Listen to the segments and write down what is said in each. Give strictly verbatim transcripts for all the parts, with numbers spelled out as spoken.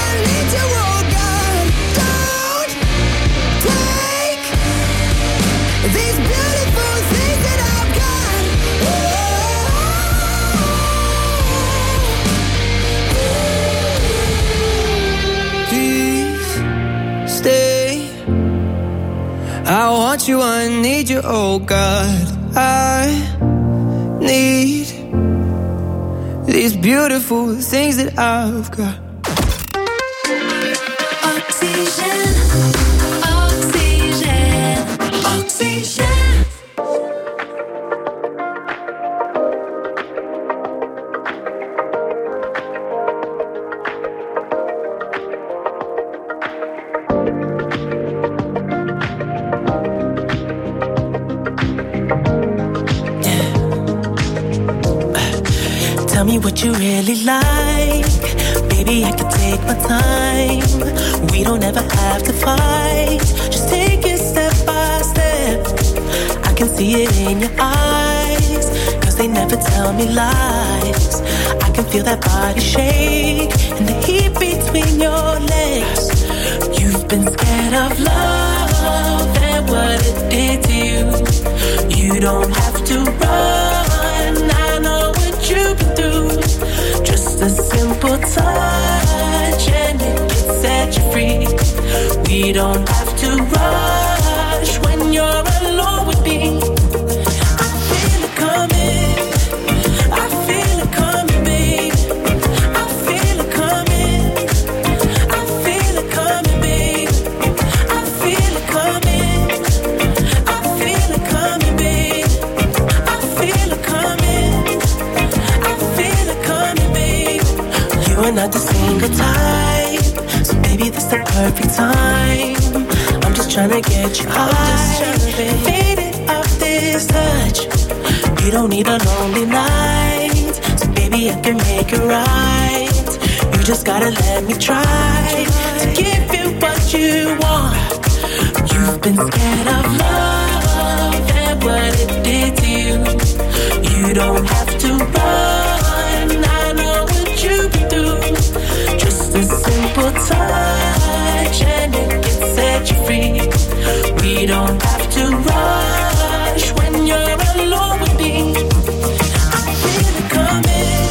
need you, oh God. Don't take these beautiful things that I've got. Please stay. I want you, I need you, oh God. I need these beautiful things that I've got. Oxygen, oxygen, oxygen. Tell me what you really like. Baby, I can take my time. We don't ever have to fight. Just take it step by step. I can see it in your eyes, cause they never tell me lies. I can feel that body shake and the heat between your legs. You've been scared of love and what it did to you. You don't have to run, I know what you've been through. Just a simple touch and it can set you free. We don't have to rush when you're alone with me. I feel it coming, I feel it coming, babe. I feel it coming, I feel it coming, babe. I feel it coming, I feel it coming, babe. I feel it coming, I feel it coming, babe. You are not the single type, so baby, this the perfect time. I'm just tryna get you high, faded off this touch. You don't need a lonely night, so baby, I can make it right. You just gotta let me try to give you what you want. You've been scared of love and what it did to you. You don't have to run, I know what you've been through. Just a simple touch and it can set you free. We don't have to rush when you're alone with me. I feel it coming,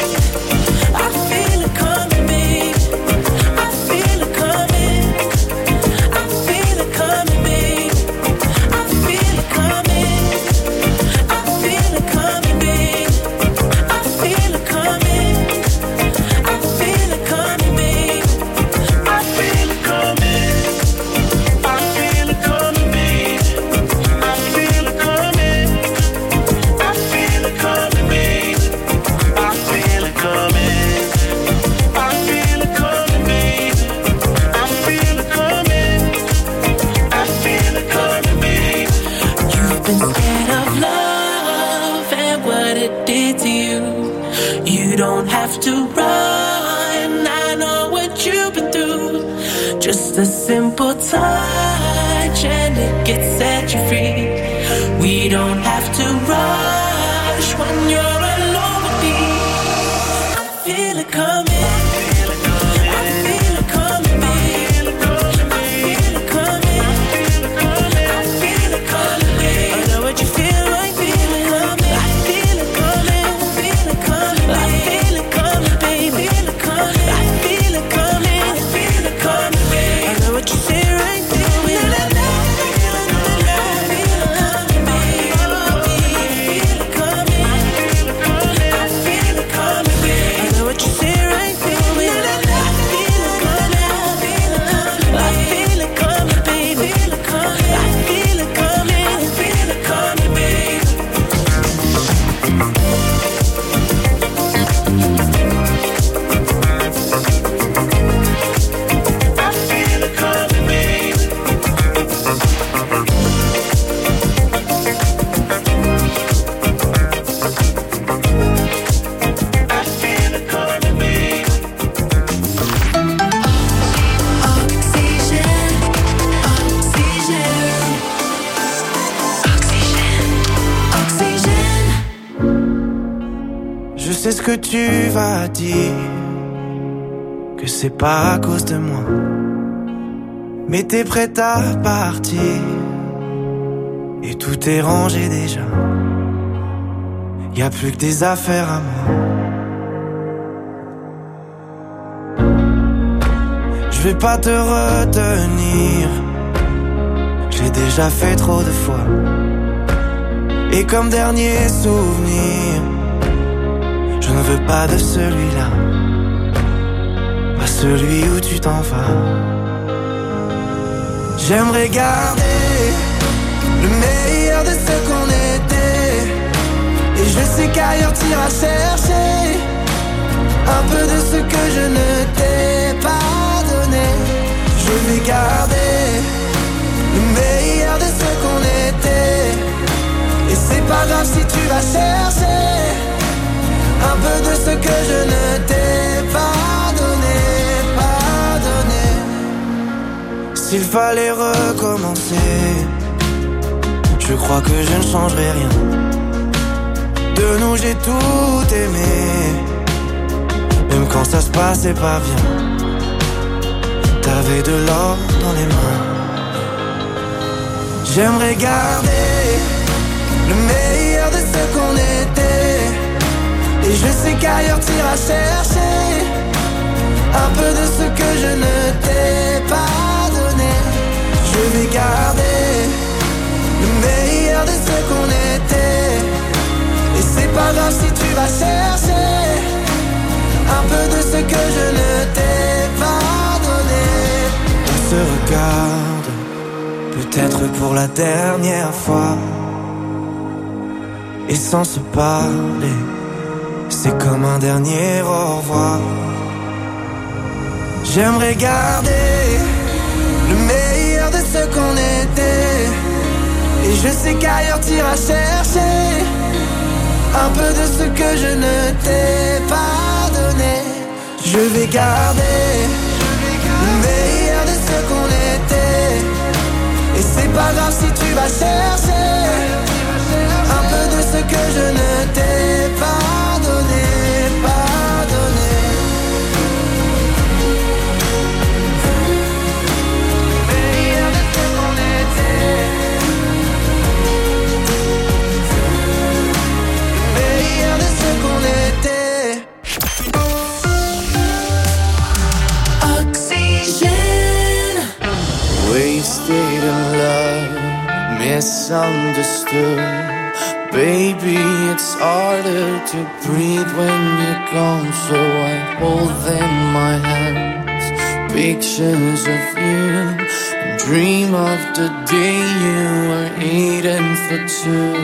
I feel it coming, babe. I feel it coming, I feel it coming, babe. I feel it coming, I feel it coming, babe. I feel it coming, I feel it coming, babe. I feel it coming, I feel it coming, babe. I feel it coming, I feel it coming, babe. I feel it coming, I feel it coming, babe. I feel it coming, I feel it coming, babe. You've been scared of love and what it did to you. You don't have to run, I know what you've been through. Just a simple touch and it gets set you free. We don't have to rush when you're alone with me. I feel it coming, I feel it coming, babe. I feel it coming, I feel it coming, babe. I know what you feel like, feel it coming. I feel it coming, I feel it coming, I feel it coming, baby. I feel it coming, I feel it coming, babe. I know what you feel right there. C'est ce que tu vas dire que c'est pas à cause de moi. Mais t'es prête à partir et tout est rangé déjà. Y'a plus que des affaires à moi. Je vais pas te retenir, j'ai déjà fait trop de fois. Et comme dernier souvenir, je ne veux pas de celui-là, pas celui où tu t'en vas. J'aimerais garder le meilleur de ce qu'on était, et je sais qu'ailleurs t'iras chercher un peu de ce que je ne t'ai pas donné. Je vais garder le meilleur de ce qu'on était, et c'est pas grave si tu vas chercher un peu de ce que je ne t'ai pas donné, pas donné. S'il fallait recommencer, je crois que je ne changerai rien. De nous j'ai tout aimé, même quand ça se passait pas bien. T'avais de l'or dans les mains. J'aimerais garder le meilleur de ce qu'on était, et je sais qu'ailleurs t'iras chercher un peu de ce que je ne t'ai pas donné. Je vais garder le meilleur de ce qu'on était, et c'est pas grave si tu vas chercher un peu de ce que je ne t'ai pas donné. On se regarde, peut-être pour la dernière fois, et sans se parler, c'est comme un dernier au revoir. J'aimerais garder le meilleur de ce qu'on était, et je sais qu'ailleurs t'iras chercher un peu de ce que je ne t'ai pas donné. Je vais garder le meilleur de ce qu'on était, et c'est pas grave si tu vas chercher un peu de ce que je ne t'ai pas donné, pas donné. Meilleur de ce qu'on était, meilleur de ce qu'on était. Oxygène. Wasted in love, misunderstood. Baby, it's harder to breathe when you're gone, so I hold in my hands pictures of you, and dream of the day you were eating for two.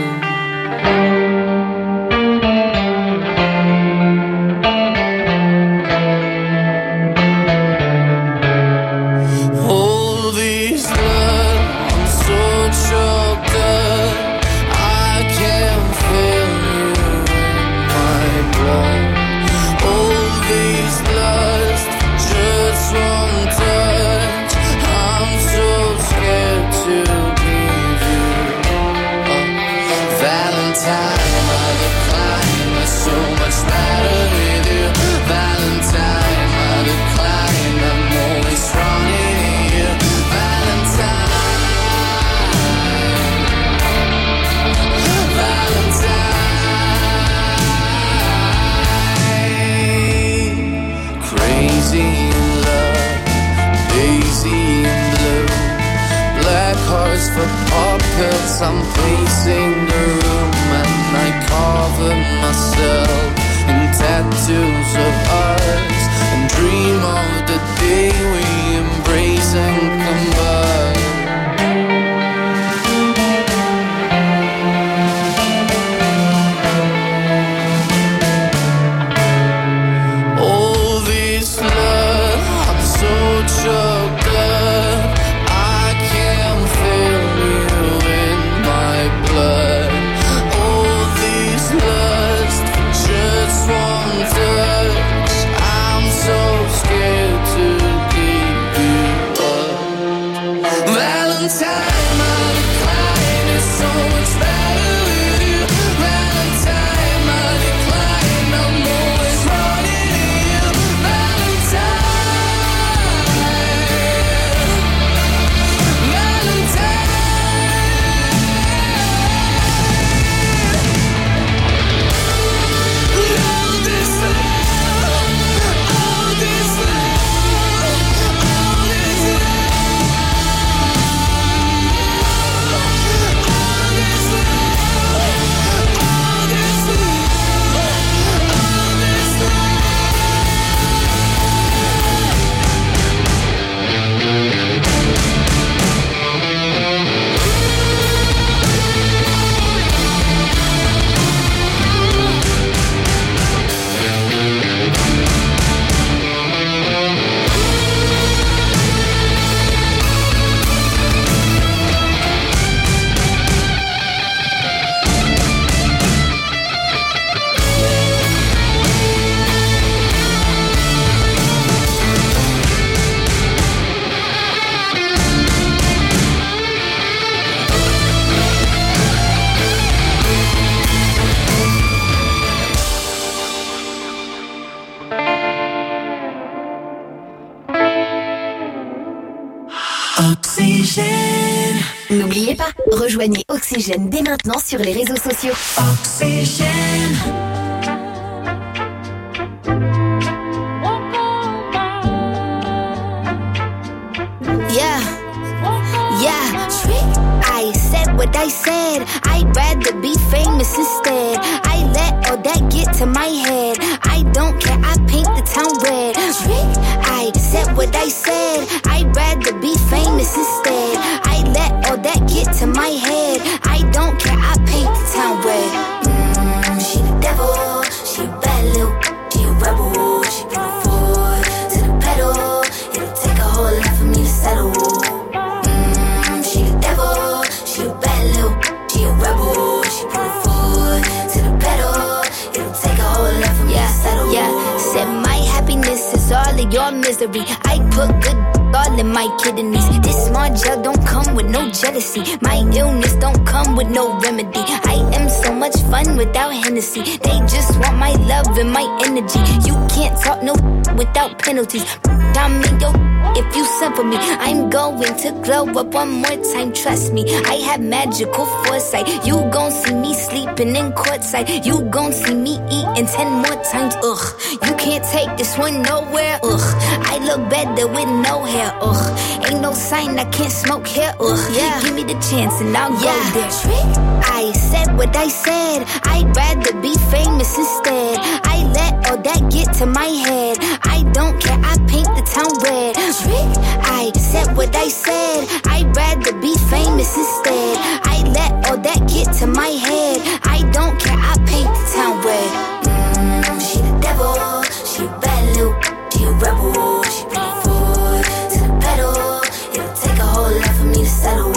For puppets, I'm pacing the room, and I cover myself in tattoos of ours, and dream of the day we embrace and combine. All this love, I'm so choked up, I can't feel you in my blood. All this lust, just one touch, I'm so scared Oxygène. N'oubliez pas, rejoignez Oxygène dès maintenant sur les réseaux sociaux. Oxygène. Yeah, yeah. I said what I said. I'd rather be famous instead. I let all that get to my head. I don't care, I paint the town red. I said what I said. I'd rather be famous instead. I let all that get to my head. I don't care, I paint the town red. Mm, she the devil, she a bad little, she a rebel. She put her foot to the pedal. It'll take a whole lot for me to settle. Mm, she the devil, she a bad little, she a rebel. She put her foot to the pedal. It'll take a whole lot for me yeah, to settle. Yeah, said my happiness is all of your misery. I put good all in my kidneys. This small gel don't come with no jealousy. My illness don't come with no remedy. I am so much fun without Hennessy. They just want my love and my energy. You can't talk no without penalties. I'm in your if you send for me. I'm going to glow up one more time, trust me. I have magical foresight. You gon' see me sleeping in courtside. You gon' see me eating ten more times, ugh. You can't take this one nowhere, ugh. I look better with no hair, ugh. Ain't no sign I can't smoke hair, ugh. Yeah. Give me the chance and I'll yeah. go there. I said what I said. I'd rather be famous instead. I let all that get to my head. I don't care, I paint the town red. I said what I said. I'd rather be famous instead. I let all that get to my head. I don't care, I paint the town red. Mm, she the devil, she a bad little, she a rebel. She put her foot to the pedal. It'll take a whole lot for me to settle.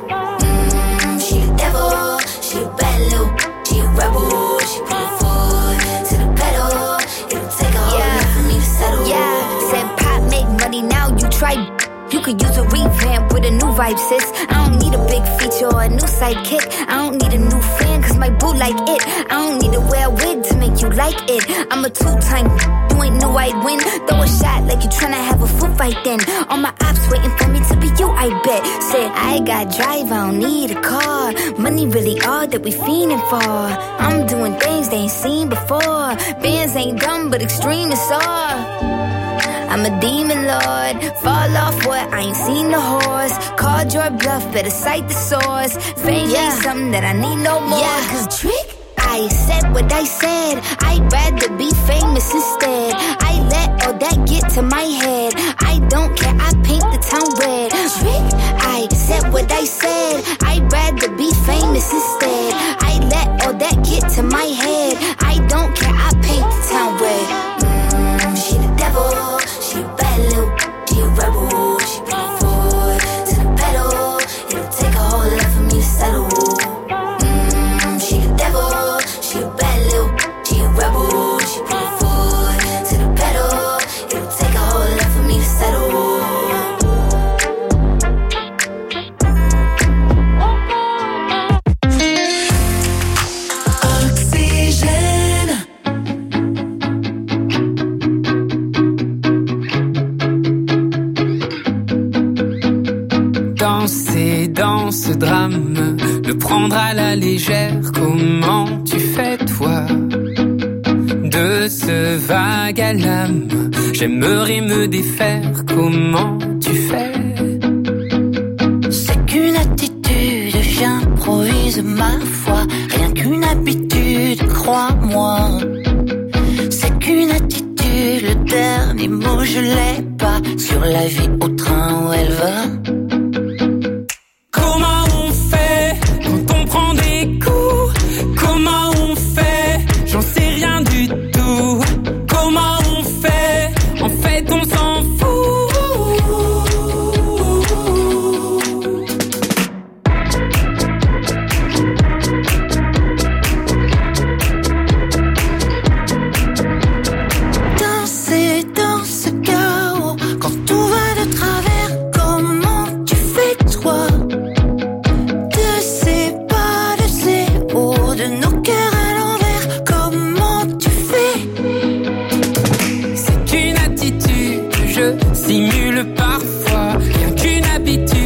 Mm, she the devil, she a bad little, she a rebel. She put her foot to the pedal. It'll take a whole yeah. lot for me to settle. Yeah, said pop make money now. You try. You could use a revamp with a new vibe, sis. I don't need a big feature or a new sidekick. I don't need a new fan, cause my boo like it. I don't need to wear a wig to make you like it. I'm a two-time, you ain't knew I'd win. Throw a shot like you tryna have a foot fight then. All my ops waiting for me to be you, I bet. Said, I got drive, I don't need a car. Money really all that we fiending for. I'm doing things they ain't seen before. Bands ain't dumb, but extreme is all. I'm a demon lord, fall off what, I ain't seen the horse. Called your bluff, better cite the source. Fame yeah. ain't something that I need no more. Yeah, cause trick, I said what I said. I'd rather be famous instead. I let all that get to my head. I don't care, I paint the town red. Trick, I said what I said. I'd rather be famous instead. I let all that get to my head. I don't care, I paint the town red. Mm, she the devil. She a bad little, she a rebel. She put her foot to the pedal. It'll take a whole lot for me to settle. Mm, she the devil, she a bad little, she a rebel. She put her foot to the pedal. It'll take a whole lot for me to settle. Dans ce drame, le prendre à la légère, comment tu fais toi? De ce vague à l'âme, j'aimerais me défaire, comment tu fais? C'est qu'une attitude, j'improvise ma foi, rien qu'une habitude, crois-moi. C'est qu'une attitude, le dernier mot je l'ai pas, sur la vie au train où elle va. Simule parfois, rien qu'une habitude.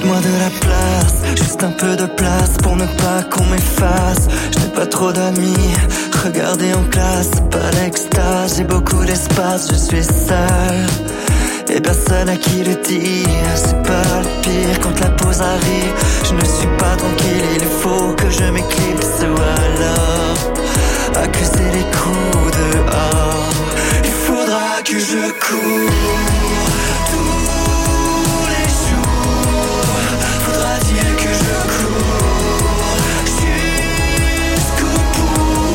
Faites-moi de la place, juste un peu de place pour ne pas qu'on m'efface. Je n'ai pas trop d'amis, regardez en classe, c'est pas l'extase. J'ai beaucoup d'espace, je suis seul et personne à qui le dire. C'est pas le pire quand la pause arrive. Je ne suis pas tranquille, il faut que je m'éclipse ou alors accuser les coups dehors. Il faudra que je cours tous les jours. Faudra-t-il que je cours jusqu'au bout.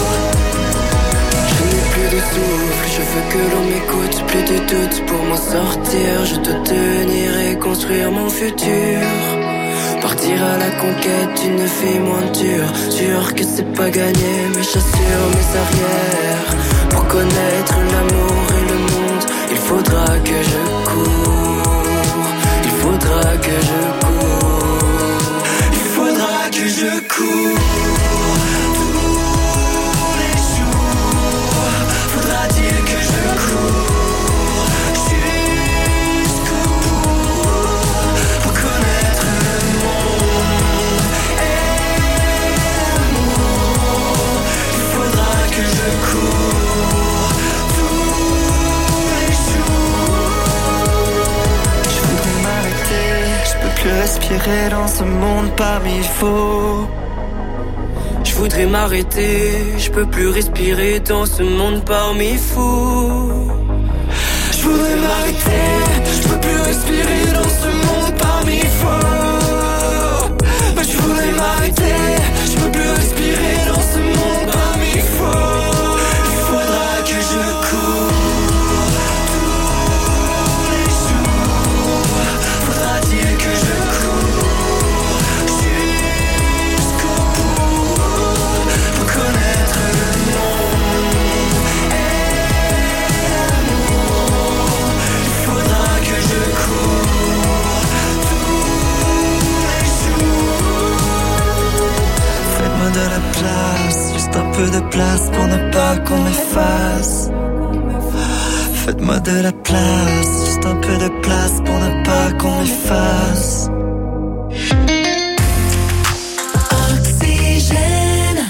Je n'ai plus de souffle, je veux que l'on m'écoute. Plus de doutes pour m'en sortir. Je dois tenir et construire mon futur. Partir à la conquête d'une vie moins dure. Sûr que c'est pas gagné, mais j'assure mes arrières. Pour connaître l'amour et le monde, il faudra que je cours. Il faudra que je cours. Il faudra que je cours tous les jours. Faudra-t-il que je cours jusqu'au bout pour connaître le monde et l'amour. Il faudra que je cours tous les jours. Je voudrais m'arrêter, je peux plus respirer dans ce monde parmi faux. Je voudrais m'arrêter, je peux plus respirer dans ce monde parmi fous. Je voudrais m'arrêter, je peux plus respirer dans ce monde parmi faux. Mais je voudrais m'arrêter, je peux plus respirer dans ce monde parmi faux. Il faudra que je cours tous les jours. Faudra-t-il que je cours jusqu'au bout pour connaître le monde et l'amour. Il faudra que je cours tous les jours. Faites-moi de la place, juste un peu de place pour ne pas qu'on m'efface. Faites-moi de la place, juste un peu de place pour ne pas qu'on m'efface. Oxygène.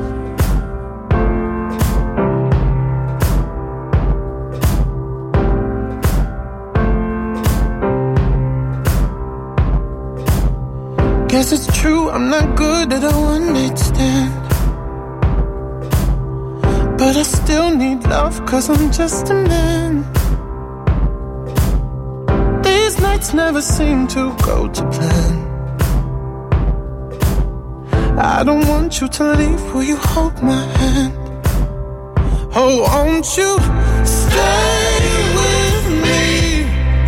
Guess it's true, I'm not good at a one-night stand. But I still need love, cause I'm just a man. These nights never seem to go to plan. I don't want you to leave, will you hold my hand? Oh, won't you stay with me?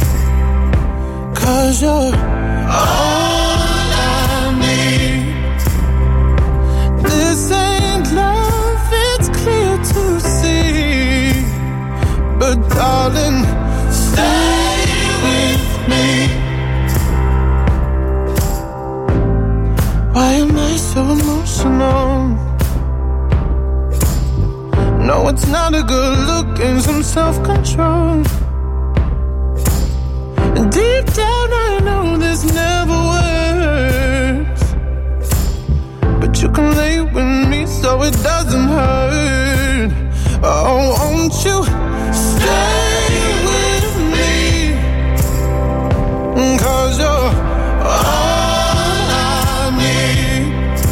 Cause you're all I need. This ain't love, it's clear to see. But darling, stay with me. Why am I so emotional? No, it's not a good look and some self-control. And deep down I know this never works, but you can lay with me so it doesn't hurt. Oh, won't you stay with me? Cause you're all I need.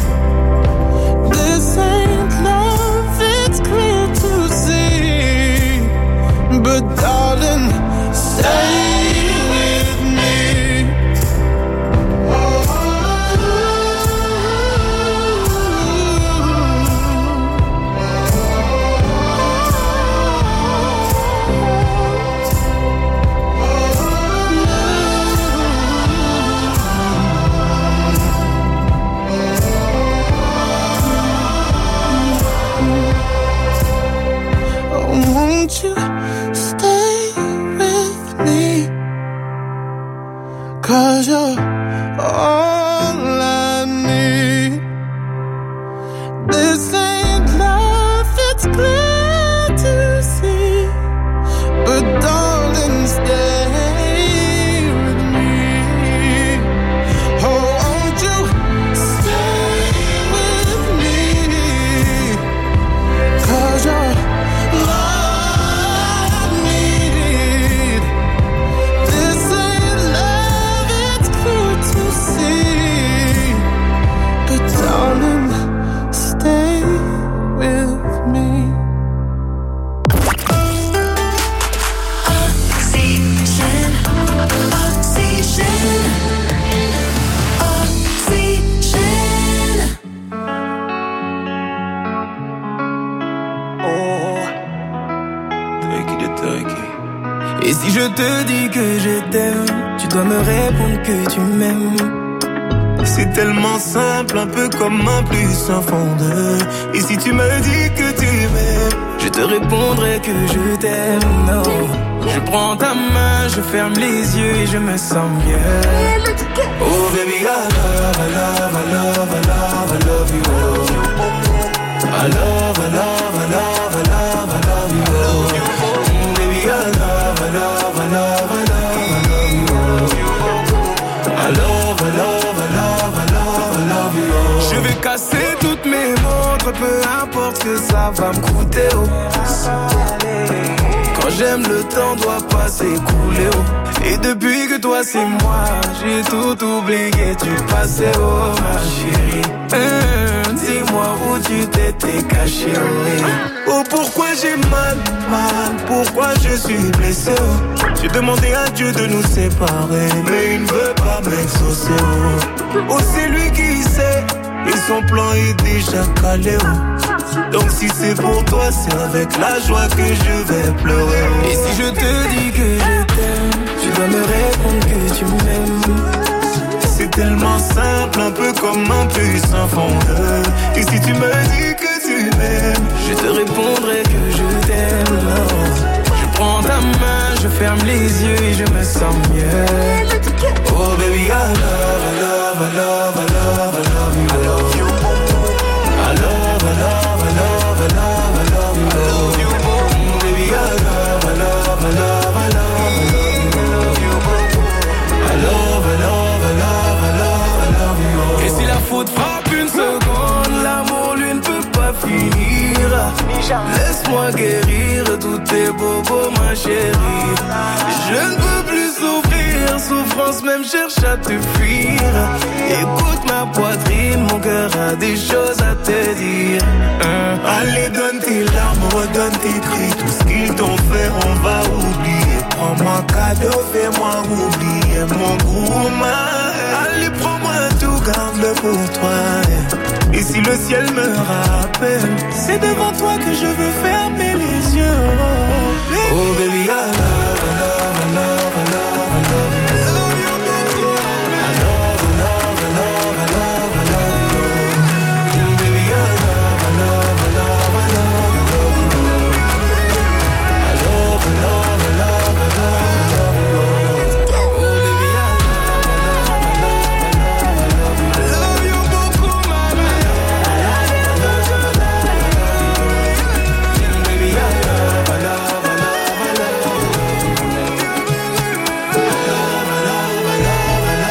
This ain't love, it's clear to see. But darling, stay with me. Won't you stay with me? Cause you're all I need. This ain't love, it's clear to see. But darling, stay with me. Et si je te dis que je t'aime, tu dois me répondre que tu m'aimes. C'est tellement simple, un peu comme un plus un fond de. Et si tu me dis que tu m'aimes, je te répondrai que je t'aime. Non, je prends ta main, je ferme les yeux et je me sens mieux. Oh baby, I love, I love, I love, I love, I love you. I love, I love, I love, I love, I love you. Mm, baby, I love, I love, I love, I love, I love you. I love, I love, I love, I love, I love you. Je vais casser toutes mes montres, peu importe ce que ça va me coûter. Oh. Quand j'aime, le temps doit pas s'écouler. Oh. Et depuis que toi c'est moi, j'ai tout oublié, tu passais, oh ma chérie. Hum, dis-moi où tu t'étais caché, oh. Oh pourquoi j'ai mal, mal, pourquoi je suis blessé, oh. J'ai demandé à Dieu de nous séparer, mais il ne veut pas m'exaucer, oh. Oh c'est lui qui sait, et son plan est déjà calé, oh. Donc si c'est pour toi, c'est avec la joie que je vais pleurer, oh. Et si je te dis que je t'aime, tu dois me répondre que tu m'aimes. C'est tellement simple, un peu comme un puissant fondeur. Et si tu me dis que tu m'aimes, je te répondrai que je t'aime. Non. Je prends ta main, je ferme les yeux et je me sens mieux. Oh baby, I love, I love, I love, I love, I love you. I love you. I love, I love, I love, I love, I love you. I love you. Mm, baby, I love, I love, I love, I love. Et si la faute frappe une seconde, l'amour lui ne peut pas finir. Laisse-moi guérir tous tes bobos, ma chérie. Je ne peux plus souffrir, souffrance même cherche à te fuir. Écoute ma poitrine, mon cœur a des choses à te dire. hein. Allez donne tes larmes, redonne tes cris. Tout ce qu'ils t'ont fait on va oublier. Prends-moi cadeau, fais-moi oublier mon gourmand. Allez prends-moi tout, garde-le pour toi. Et si le ciel me rappelle, c'est devant toi que je veux fermer les yeux. Oh baby, oh, baby I love, I love, I love, I love, I love you. I love you, baby. I love, I love, I love, I love, I love you. Mm, baby I love, I love, I love, I love, I love you. I love, I love, I love, I love, I love you. Oh baby I love, I love, I love, I love, I love you. I love you beaucoup, mama. I love you, I love, I love, I love you. Baby I love, I love, I love, I love you. I love, I love, I love, I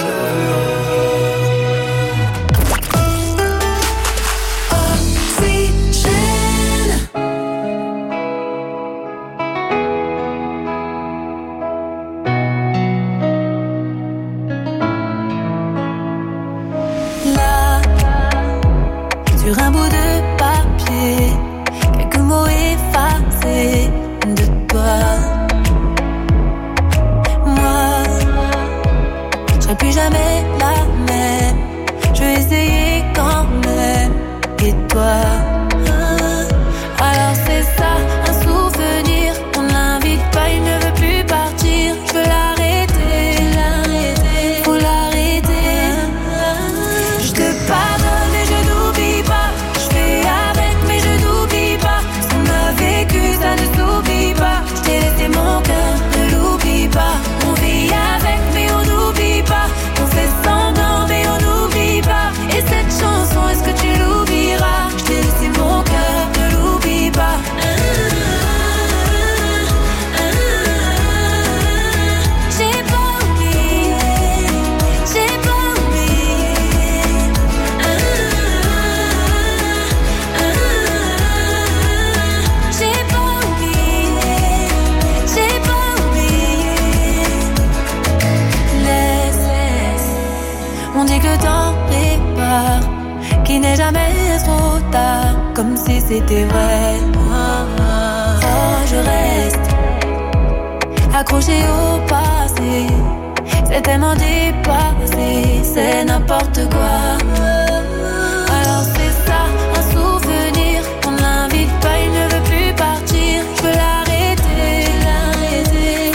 Là, sur un bout de papier, quelques mots effacés de toi. Moi, je serai plus jamais la même. Je vais essayer quand même. Et toi, alors c'est ça, un souvenir. On l'invite pas, il ne veut plus partir. Je veux l'arrêter, l'arrêter, faut l'arrêter. Je te pardonne mais je n'oublie pas. Je fais avec mais je n'oublie pas. Ce qu'on a vécu ça ne s'oublie pas. Je t'ai laissé mon cœur, ne l'oublie pas. On vit avec mais on n'oublie pas. On fait semblant mais on n'oublie pas. Et cette chanson est-ce que tu l'oublieras? Je t'ai laissé mon cœur, ne l'oublie pas. J'ai pas oublié, j'ai pas oublié. J'ai pas oublié, j'ai pas oublié. Laisse, laisse. On dit que le temps répare, qu'il n'est jamais trop tard, comme si c'était vrai. Oh, je reste accroché au passé, c'est tellement dépassé, c'est n'importe quoi. Alors c'est ça, un souvenir, on l'invite pas, il ne veut plus partir. Je veux l'arrêter, l'arrêter,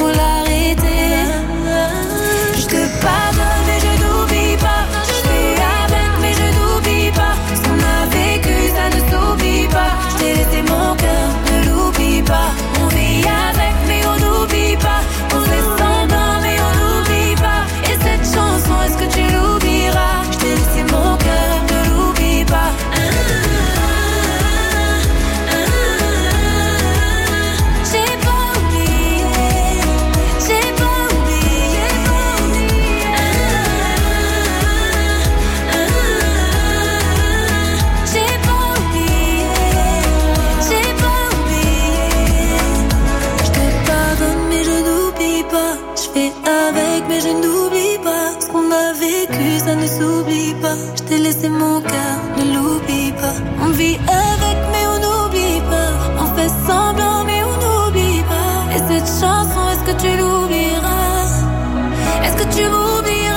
pas, je t'ai laissé mon cœur, ne l'oublie pas. On vit avec mais on n'oublie pas. On fait semblant mais on n'oublie pas. Et cette chanson, est-ce que tu l'oublieras? Est-ce que tu m'oublieras?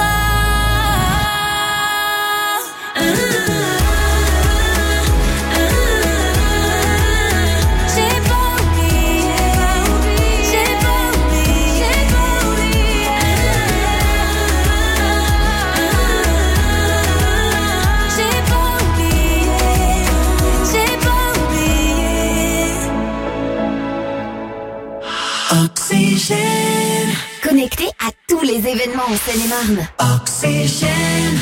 Oxygène. Connecté à tous les événements en Seine-et-Marne. Oxygène.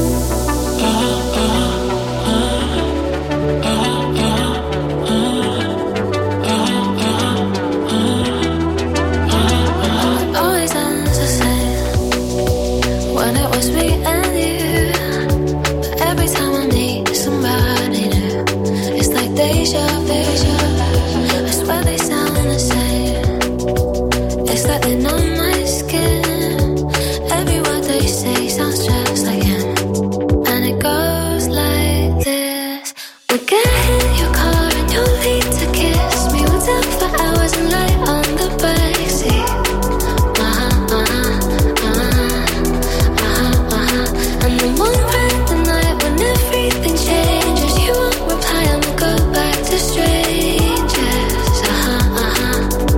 Always ends the same when it was me and you. But every time I meet somebody new, it's like deja vu. I swear they sound the same. It's like they're on my skin. Every word they say sounds just like him. And it goes like this. We'll get in your car and you'll leave to kiss me. We'll talk for hours and lie on the backseat. Uh-huh, uh-huh, uh-huh, uh-huh, uh-huh. And then one random night when everything changes, you won't reply and we'll go back to strangers. Uh-huh, uh-huh.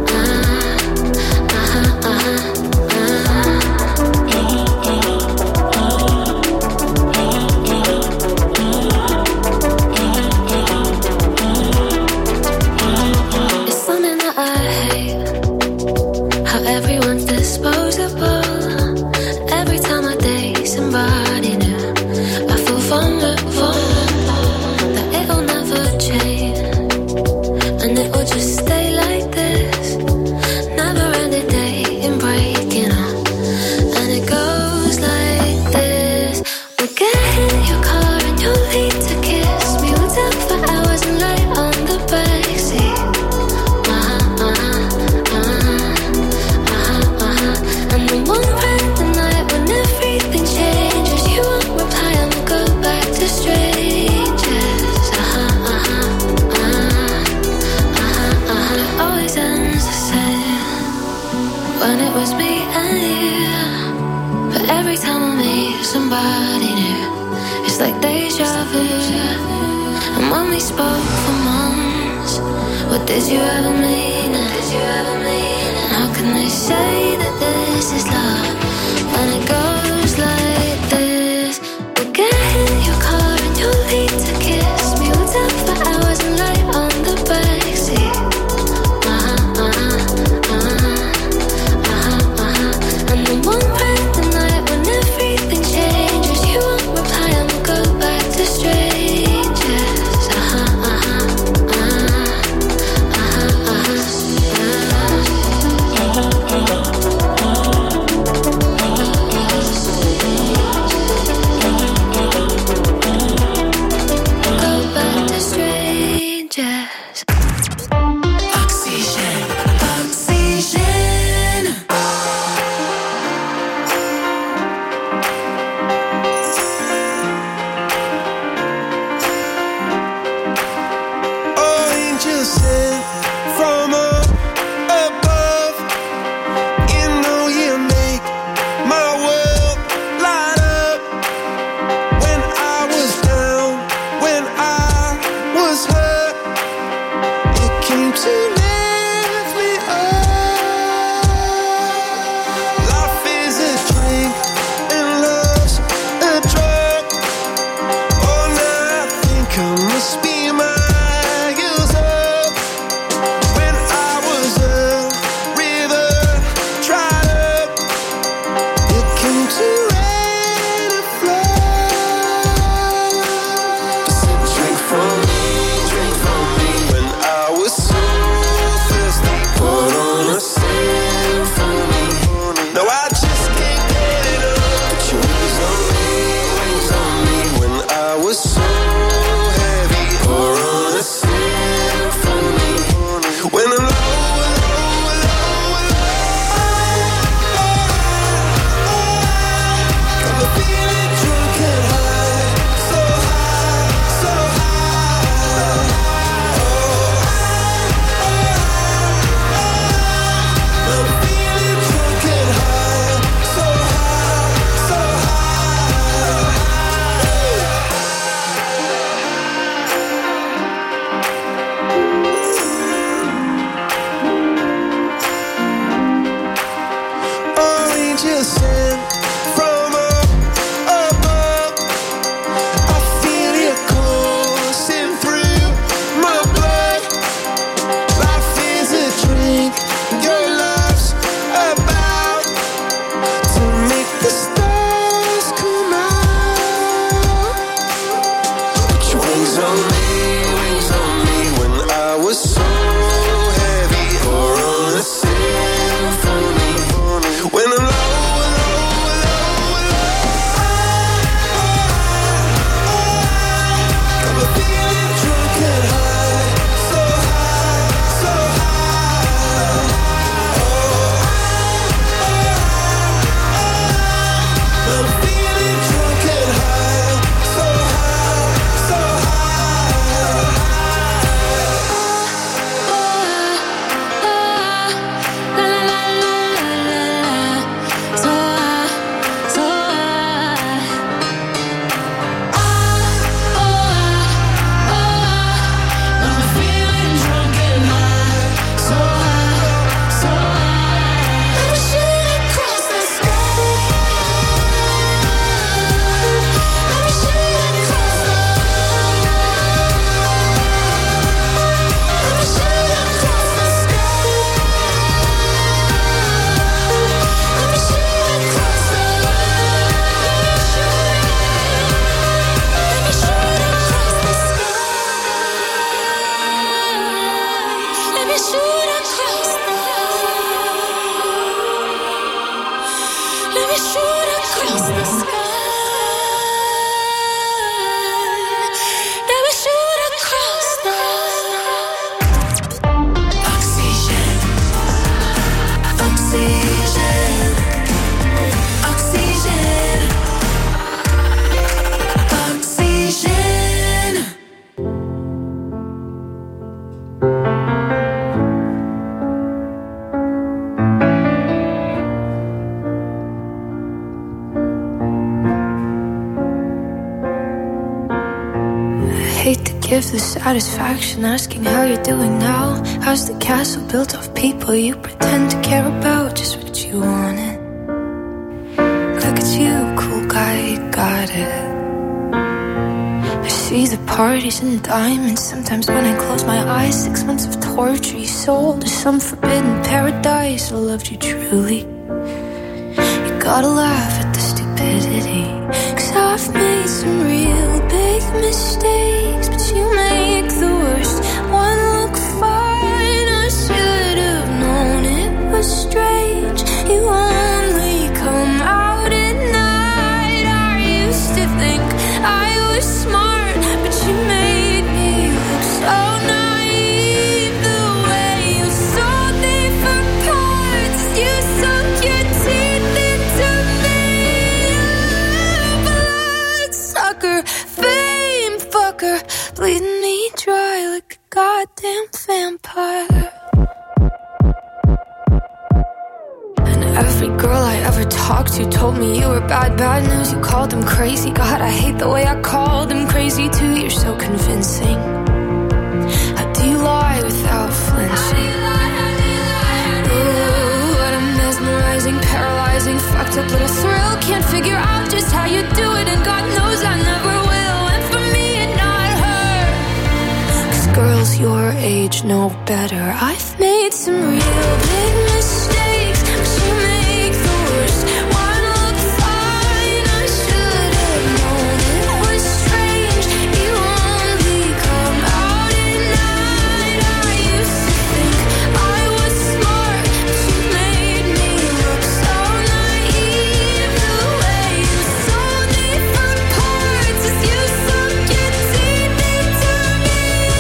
Everyone's disposable. Every time I date somebody new, I feel vulnerable that it'll never change, and it will just stay like this. Never ending dating, breaking up, and it goes like this. We'll get in your car and you'll leave to kiss me. We'll talk for hours and lie on the backseat. And then one random night when everything changes, you won't reply and we'll go back to strangers. Uh-huh, uh-huh, uh-huh, uh-huh, uh-huh. Always ends the same when it was me and you. But every time I meet somebody new, it's like deja vu. And when we spoke for months, what did you ever mean? Did you ever mean? And how can they say that this is love when it goes like this? We'll get in your car and you'll leave to kiss me. We'll talk for hours and lie on the backseat. Uh-huh, uh-huh, uh-huh, uh-huh, uh-huh. And then one random night when everything changes, you won't reply and we'll go back to strangers. Uh-huh, uh-huh, uh-huh, uh-huh, uh-huh, uh-huh. with the satisfaction, asking how you're doing now. How's the castle built of people you pretend to care about? Just what you wanted. Look at you, cool guy, you got it. I see the parties and diamonds. Sometimes when I close my eyes, six months of torture you sold to some forbidden paradise. I loved you truly. You gotta laugh at the stupidity, 'cause I've made some real big mistakes, but you make the worst one look fine. I should have known it was strange. You only come out at night. I used to think I was smart, but you made me look so naive. The way you sold me for parts, you sunk your teeth into me. Blood sucker, fame fucker, bleeding me dry like a goddamn vampire. And every girl I ever talked to told me you were bad, bad news. You called them crazy. God, I hate the way I called them crazy too. You're so convincing. How do you lie without flinching? Ooh, what a mesmerizing, paralyzing, fucked up little thrill. Can't figure out just how you do it, and God knows I never will. And for me and not her, 'cause girls your age know better. I've made some real big mistakes, but you make the worst one look fine. I should have known it was strange. You only come out at night. I used to think I was smart, but you made me look so naive. The way you sold me for parts is you sunk your teeth into me.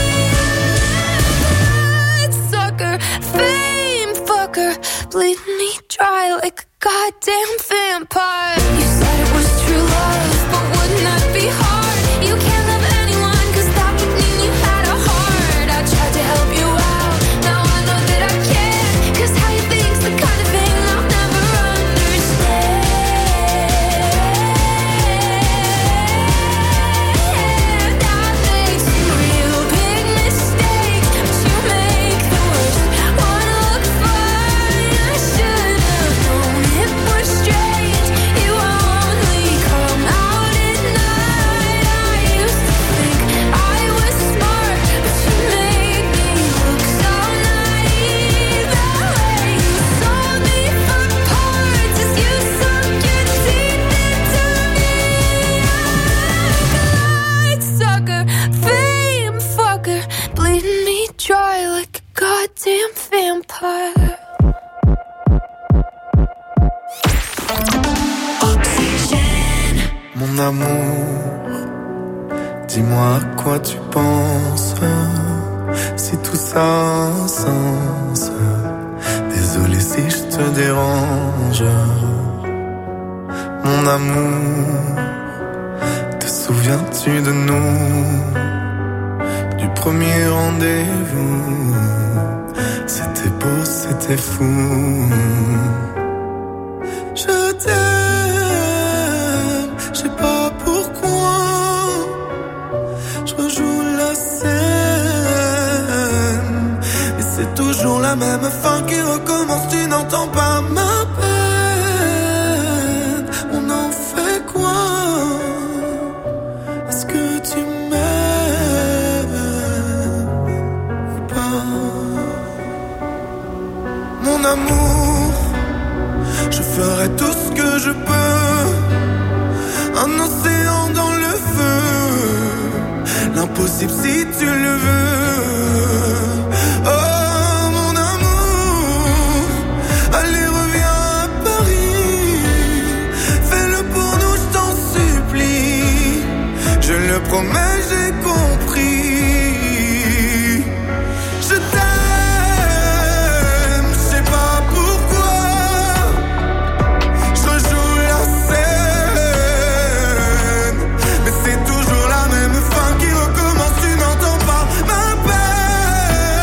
Sucker, fame fucker, bleeding me dry like a goddamn vampire. You said it was true love, but wouldn't that be hard? You can't love anyone, 'cause that would mean you had a heart. I tried to help you out, now I know that I can't, 'cause how you think's the kind of thing I'll never understand. I made some real big mistakes, but you make the worst one look fine. I should have known it was strange. You only come out at night. I used to think I was smart, but you made me look so naive. The way you sold me for parts is you sunk your teeth into me. Light sucker, fame fucker, bleeding me dry like a goddamn vampire. Mon amour, dis-moi à quoi tu penses. Si tout ça a un sens. Désolé si je te dérange. Mon amour, te souviens-tu de nous? Du premier rendez-vous. C'était beau, c'était fou. Je t'aime, je sais pas pourquoi. Je rejoue la scène, mais c'est toujours la même fin qui recommence. Tu n'entends pas ma peine. On en fait quoi? Est-ce que tu m'aimes ou pas? Mon amour, je ferai tout ce que je peux. Un océan dans le feu. L'impossible si tu le veux. Oh mon amour, allez reviens à Paris. Fais-le pour nous, je t'en supplie. Je le promets, j'ai compris. Je t'aime, je sais pas pourquoi. Je rejoue la scène, mais c'est toujours la même fin qui recommence. Tu n'entends pas ma peine.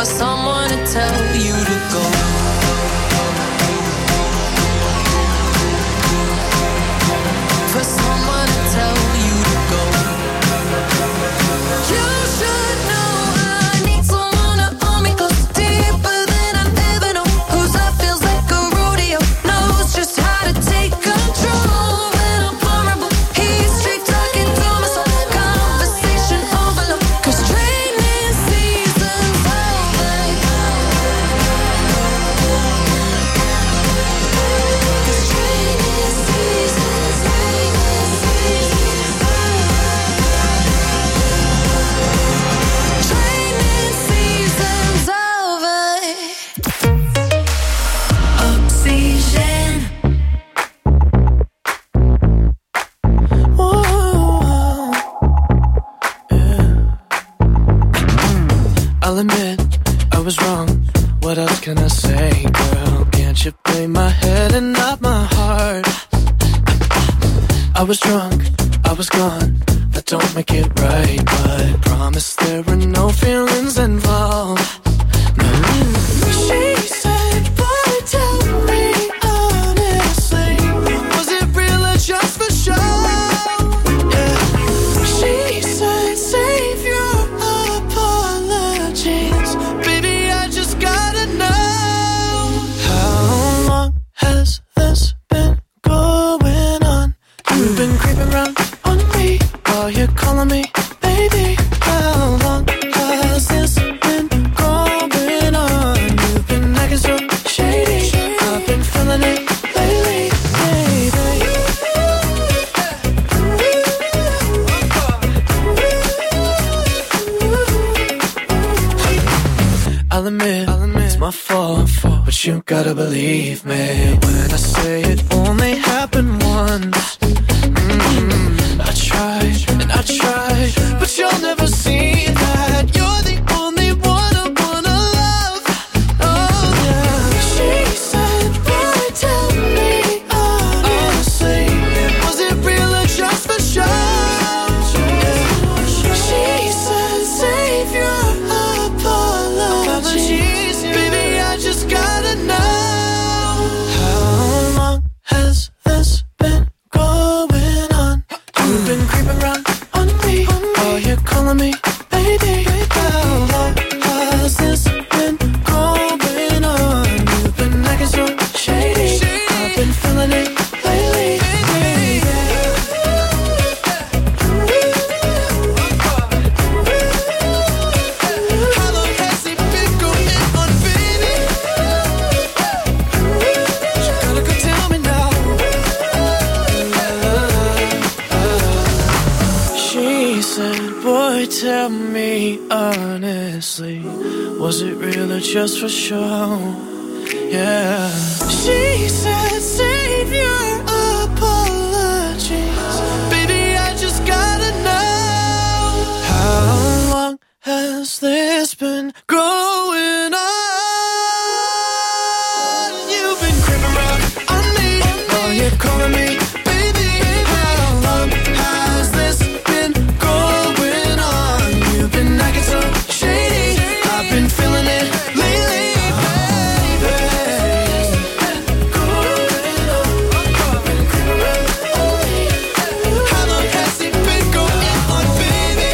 for someone to tell you to go. For someone to tell you to go. You should know I need someone to hold me close, deeper than I've ever known. Whose love feels like a rodeo, knows just how to take control. When I'm vulnerable, he's straight talking to my soul. Conversation overload, 'cause training season's over. 'Cause training season's, training season's Training season's over. Oxygène. I'll admit I was wrong. What else can I say, girl? Can't you play my head and not my heart? I was drunk, I was gone. That don't make it right, but promise there were no feelings involved. No. She said, boy, tell me honestly, was it real or just for show? Yeah. She said, save your apologies, baby, I just gotta know. How long has this been going on? You've been creeping around on me while you're calling me baby. How long has this been going on? You've been acting so shady, I've been feeling it lately, baby. I'll admit, I'll admit it's my fault, but you gotta believe me when I say it only happened once. Mm, I tried and I tried, but you'll never see that. You're the only one I wanna love. Oh yeah. She said, boy, tell me honestly, was it real or just for show? She said, save your apologies, baby, I just gotta know. How long has this been going on? You've been creeping around on me while you're calling me baby. How long has this been going on? You've been acting so shady, I've been feeling it lately, baby. How long has it been going on, baby? You gotta go tell me now. She said, boy, tell me honestly, was it real or just for show? Yeah. She said, save your apologies, baby, I just gotta know. How long has this been going on? You've been creeping around on me while you're calling me baby. How long has this been going on? You've been acting so shady, I've been feeling it lately, baby. Going on, been creeping around on me. How long has it been going on, baby?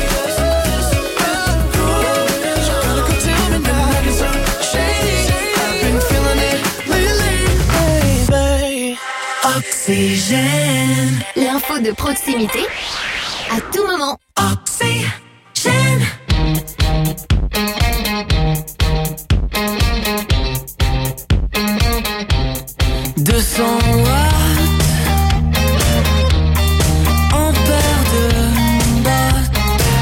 You gotta go tell me now. Acting so shady, I've been feeling it lately, baby. Oxygène. L'info de proximité à tout moment. Oxygène. deux cents watts en paire de bottes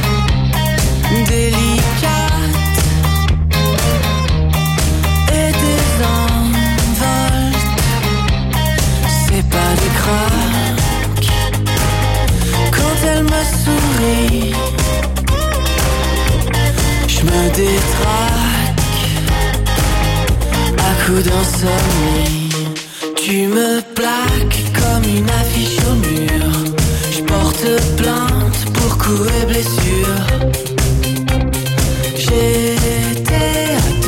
délicates et des envoltes. C'est pas des craques quand elle me sourit. Je me détraque à coups d'insomnie. Tu me plaques comme une affiche au mur. Je porte plainte pour coups et blessures. J'étais à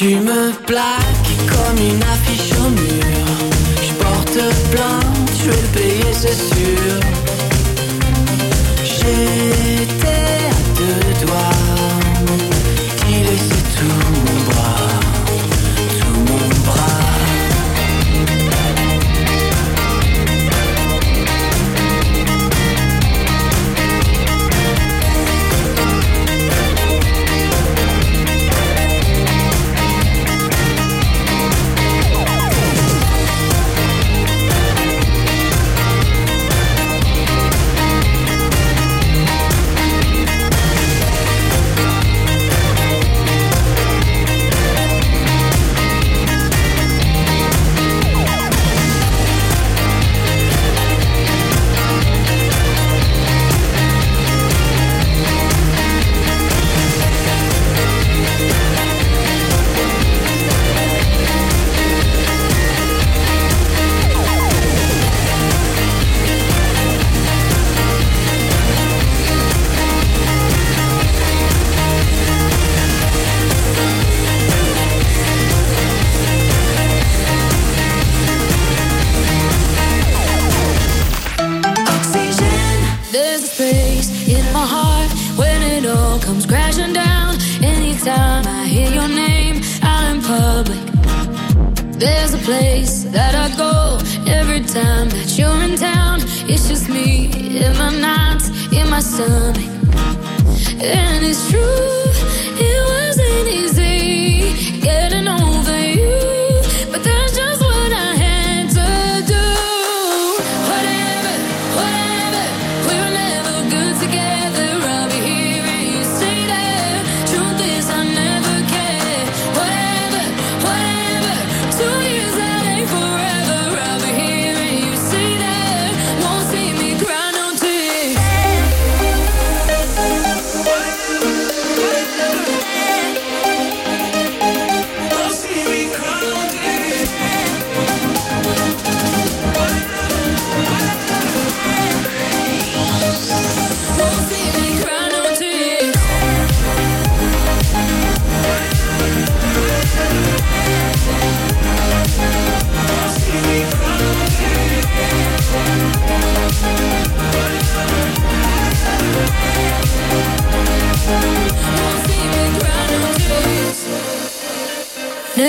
Tu me plaques comme une affiche au mur. Je porte plainte, je vais le payer, c'est sûr. J'étais à deux doigts d'y laisser tout mon bras, tout mon bras. There's a place that I go every time that you're in town. It's just me in my nights, in my stomach. And it's true.